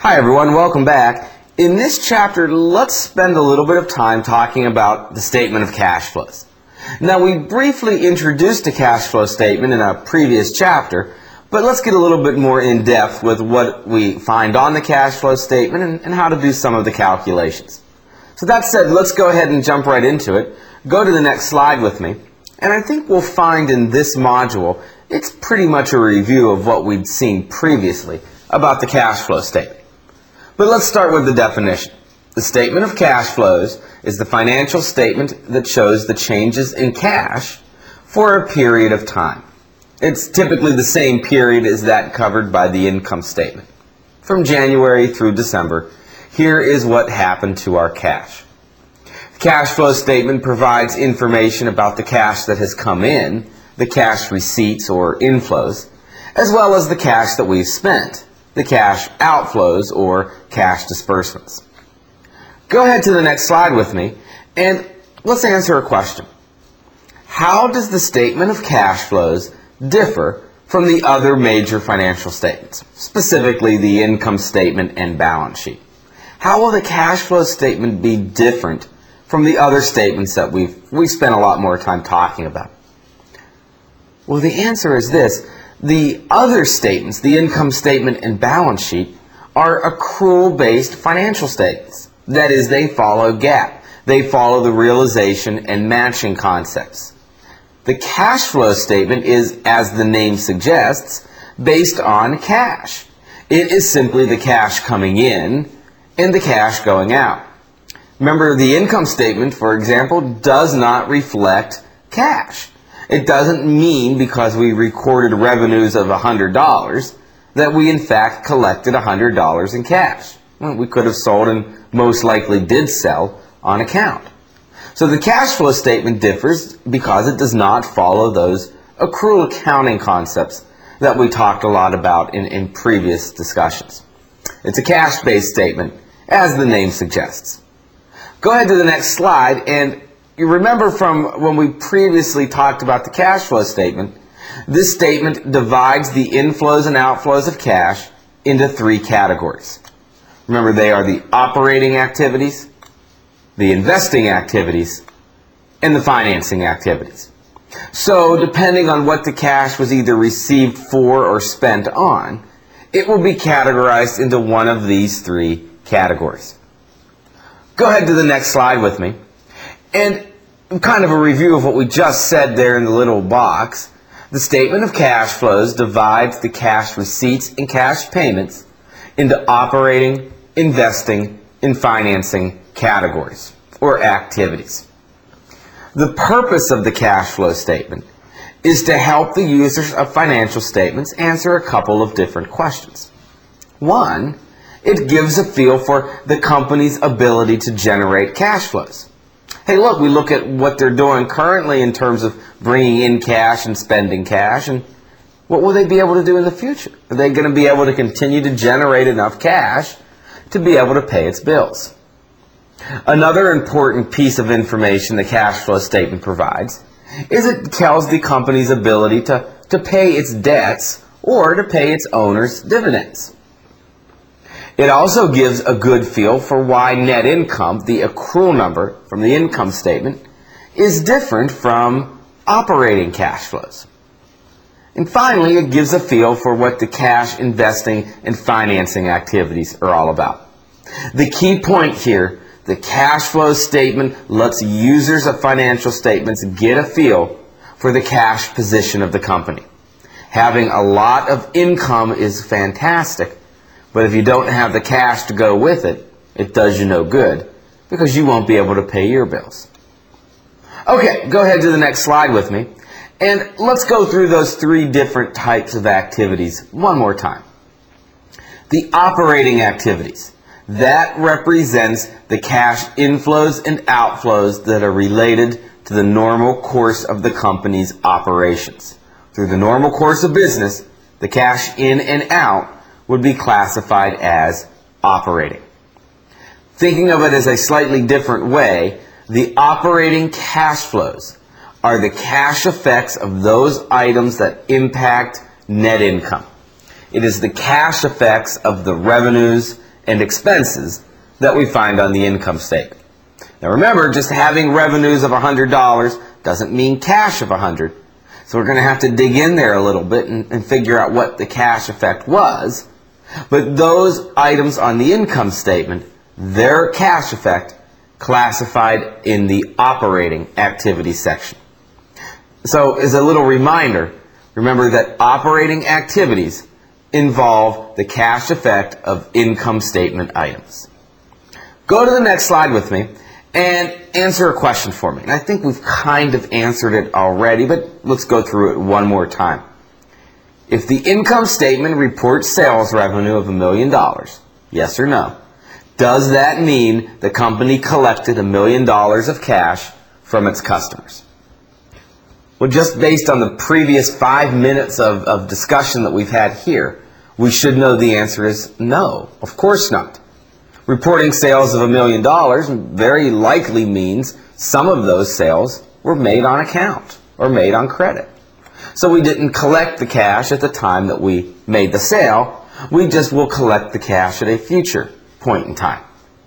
Hi everyone, welcome back. In this chapter, let's spend a little bit of time talking about the statement of cash flows. Now, we briefly introduced a cash flow statement in a previous chapter, but let's get a little bit more in depth with what we find on the cash flow statement and how to do some of the calculations. So that said, let's go ahead and jump right into it. Go to the next slide with me, and I think we'll find in this module, it's pretty much a review of what we'd seen previously about the cash flow statement. But let's start with the definition. The statement of cash flows is the financial statement that shows the changes in cash for a period of time. It's typically the same period as that covered by the income statement. From January through December, here is what happened to our cash. The cash flow statement provides information about the cash that has come in, the cash receipts or inflows, as well as the cash that we've spent, the cash outflows or cash disbursements. Go ahead to the next slide with me and let's answer a question. How does the statement of cash flows differ from the other major financial statements, specifically the income statement and balance sheet? How will the cash flow statement be different from the other statements that we've spent a lot more time talking about? Well, the answer is this. The other statements, the income statement and balance sheet, are accrual-based financial statements. That is, they follow GAAP. They follow the realization and matching concepts. The cash flow statement is, as the name suggests, based on cash. It is simply the cash coming in and the cash going out. Remember, the income statement, for example, does not reflect cash. It doesn't mean because we recorded revenues of $100 that we in fact collected $100 in cash. Well, we could have sold and most likely did sell on account. So the cash flow statement differs because it does not follow those accrual accounting concepts that we talked a lot about in previous discussions. It's a cash-based statement, as the name suggests. Go ahead to the next slide, and you remember from when we previously talked about the cash flow statement, this statement divides the inflows and outflows of cash into three categories. Remember, they are the operating activities, the investing activities, and the financing activities. So, depending on what the cash was either received for or spent on, it will be categorized into one of these three categories. Go ahead to the next slide with me. And kind of a review of what we just said there in the little box. The statement of cash flows divides the cash receipts and cash payments into operating, investing, and financing categories or activities. The purpose of the cash flow statement is to help the users of financial statements answer a couple of different questions. One, it gives a feel for the company's ability to generate cash flows. Hey, look, we look at what they're doing currently in terms of bringing in cash and spending cash, and what will they be able to do in the future? Are they going to be able to continue to generate enough cash to be able to pay its bills? Another important piece of information the cash flow statement provides is it tells the company's ability to pay its debts or to pay its owners dividends. It also gives a good feel for why net income, the accrual number from the income statement, is different from operating cash flows. And finally, it gives a feel for what the cash investing and financing activities are all about. The key point here, the cash flow statement lets users of financial statements get a feel for the cash position of the company. Having a lot of income is fantastic, but if you don't have the cash to go with it, it does you no good because you won't be able to pay your bills. Okay, go ahead to the next slide with me, and let's go through those three different types of activities one more time. The operating activities, that represents the cash inflows and outflows that are related to the normal course of the company's operations. Through the normal course of business, the cash in and out would be classified as operating. Thinking of it as a slightly different way, the operating cash flows are the cash effects of those items that impact net income. It is the cash effects of the revenues and expenses that we find on the income statement. Now remember, just having revenues of $100 doesn't mean cash of $100. So we're going to have to dig in there a little bit and figure out what the cash effect was. But those items on the income statement, their cash effect classified in the operating activity section. So as a little reminder, remember that operating activities involve the cash effect of income statement items. Go to the next slide with me and answer a question for me. And I think we've kind of answered it already, but let's go through it one more time. If the income statement reports sales revenue of $1 million, yes or no, does that mean the company collected $1 million of cash from its customers? Well, just based on the previous 5 minutes of discussion that we've had here, we should know the answer is no, of course not. Reporting sales of $1 million very likely means some of those sales were made on account or made on credit. So we didn't collect the cash at the time that we made the sale. We just will collect the cash at a future point in time.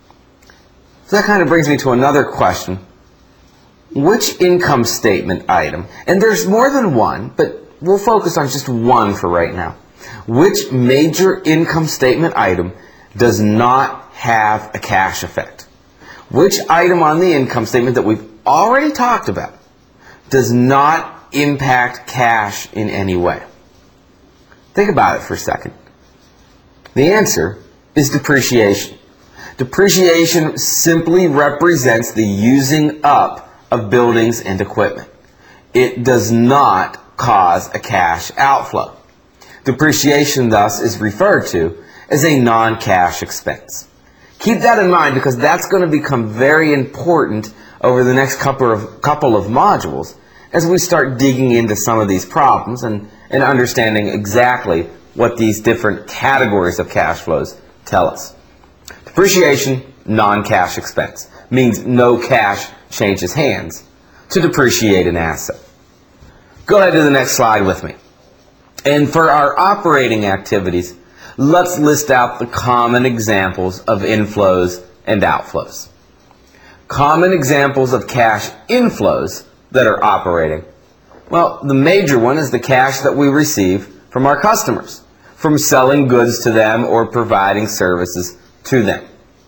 So that kind of brings me to another question. Which income statement item, and there's more than one, but we'll focus on just one for right now. Which major income statement item does not have a cash effect? Which item on the income statement that we've already talked about does not impact cash in any way? Think about it for a second. The answer is depreciation. Depreciation simply represents the using up of buildings and equipment. It does not cause a cash outflow. Depreciation, thus, is referred to as a non-cash expense. Keep that in mind because that's going to become very important over the next couple of modules as we start digging into some of these problems and understanding exactly what these different categories of cash flows tell us. Depreciation, non-cash expense, means no cash changes hands to depreciate an asset. Go ahead to the next slide with me. And for our operating activities, let's list out the common examples of inflows and outflows. Common examples of cash inflows that are operating. Well, the major one is the cash that we receive from our customers, from selling goods to them or providing services to them.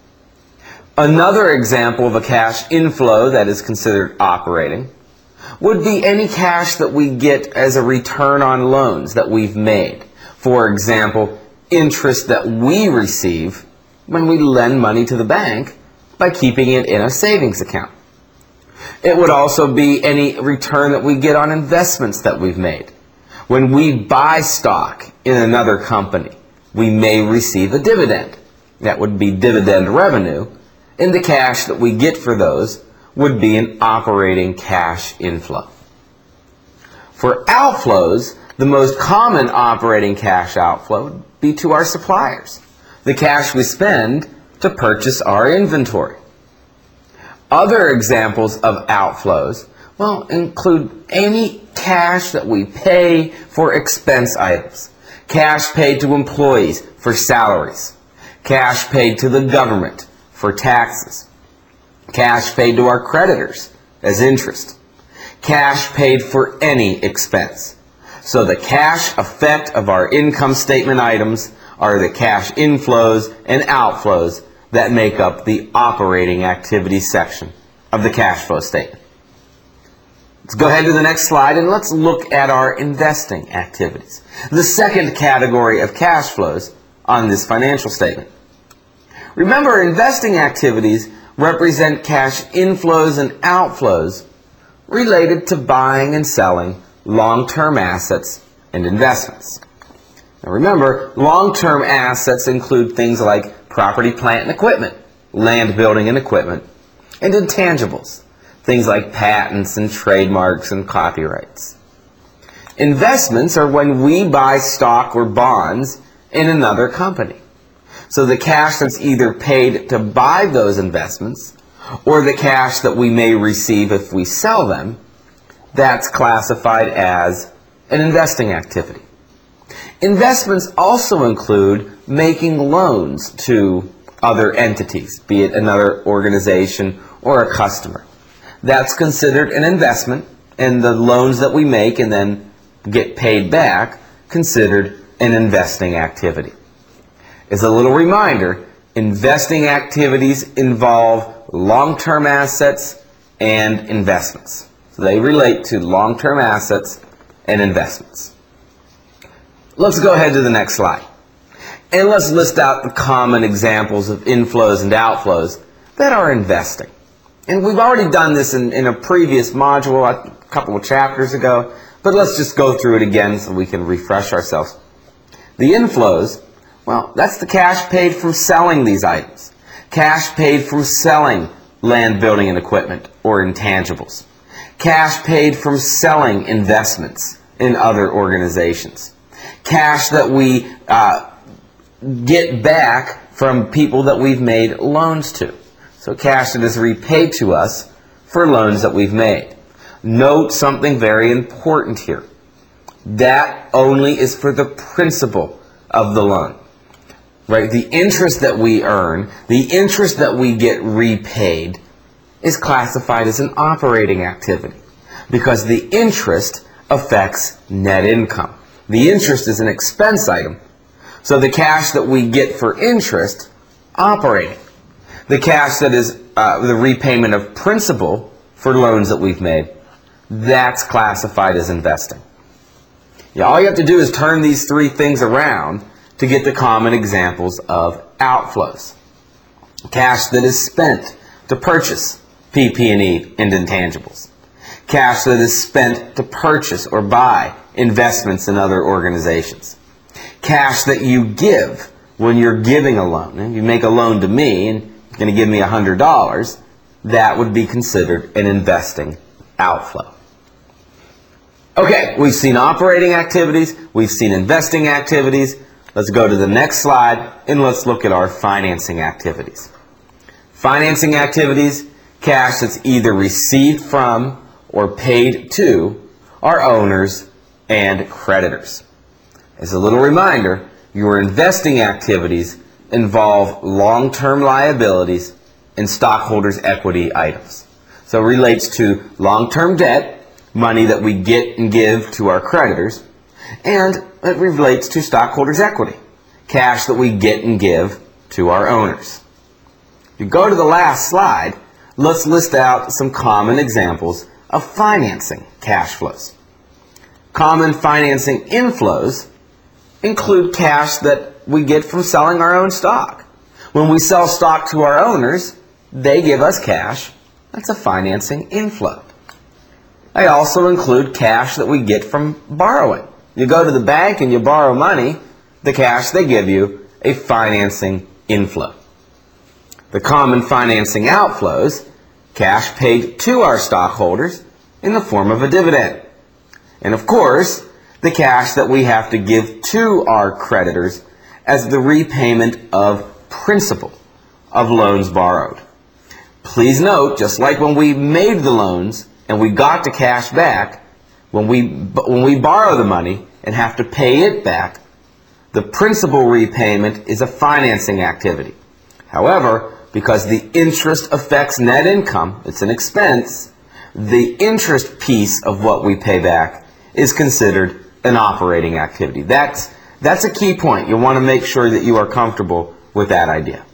Another example of a cash inflow that is considered operating would be any cash that we get as a return on loans that we've made. For example, interest that we receive when we lend money to the bank by keeping it in a savings account. It would also be any return that we get on investments that we've made. When we buy stock in another company, we may receive a dividend. That would be dividend revenue, and the cash that we get for those would be an operating cash inflow. For outflows, the most common operating cash outflow would be to our suppliers, the cash we spend to purchase our inventory. Other examples of outflows, well, include any cash that we pay for expense items, cash paid to employees for salaries, cash paid to the government for taxes, cash paid to our creditors as interest, cash paid for any expense. So the cash effect of our income statement items are the cash inflows and outflows that make up the operating activities section of the cash flow statement. Let's go ahead to the next slide and let's look at our investing activities, the second category of cash flows on this financial statement. Remember, investing activities represent cash inflows and outflows related to buying and selling long-term assets and investments. Now remember, long-term assets include things like property, plant, and equipment, land, building, and equipment, and intangibles, things like patents and trademarks and copyrights. Investments are when we buy stock or bonds in another company. So the cash that's either paid to buy those investments or the cash that we may receive if we sell them, that's classified as an investing activity. Investments also include making loans to other entities, be it another organization or a customer. That's considered an investment, and the loans that we make and then get paid back considered an investing activity. As a little reminder, investing activities involve long-term assets and investments. So they relate to long-term assets and investments. Let's go ahead to the next slide. And let's list out the common examples of inflows and outflows that are investing. And we've already done this in a previous module, a couple of chapters ago, but let's just go through it again so we can refresh ourselves. The inflows, well, that's the cash paid from selling these items. Cash paid from selling land, building, and equipment, or intangibles. Cash paid from selling investments in other organizations. Cash that we get back from people that we've made loans to. So cash that is repaid to us for loans that we've made. Note something very important here. That only is for the principal of the loan. Right? The interest that we earn, the interest that we get repaid, is classified as an operating activity because the interest affects net income. The interest is an expense item. So the cash that we get for interest, operating. The cash that is the repayment of principal for loans that we've made, that's classified as investing. Yeah, all you have to do is turn these three things around to get the common examples of outflows. Cash that is spent to purchase PP&E and intangibles. Cash that is spent to purchase or buy investments in other organizations. Cash that you give when you're giving a loan. If you make a loan to me and you're going to give me $100, that would be considered an investing outflow. Okay, we've seen operating activities, we've seen investing activities. Let's go to the next slide and let's look at our financing activities. Financing activities, cash that's either received from or paid to our owners and creditors. As a little reminder, your investing activities involve long-term liabilities and stockholders' equity items. So it relates to long-term debt, money that we get and give to our creditors, and it relates to stockholders' equity, cash that we get and give to our owners. If you go to the last slide, let's list out some common examples of financing cash flows. Common financing inflows include cash that we get from selling our own stock. When we sell stock to our owners, they give us cash. That's a financing inflow. They also include cash that we get from borrowing. You go to the bank and you borrow money, the cash they give you, a financing inflow. The common financing outflows, cash paid to our stockholders in the form of a dividend. And of course, the cash that we have to give to our creditors as the repayment of principal of loans borrowed. Please note, just like when we made the loans and we got the cash back, when we borrow the money and have to pay it back, the principal repayment is a financing activity. However, because the interest affects net income, it's an expense, the interest piece of what we pay back is considered an operating activity. That's a key point. You want to make sure that you are comfortable with that idea.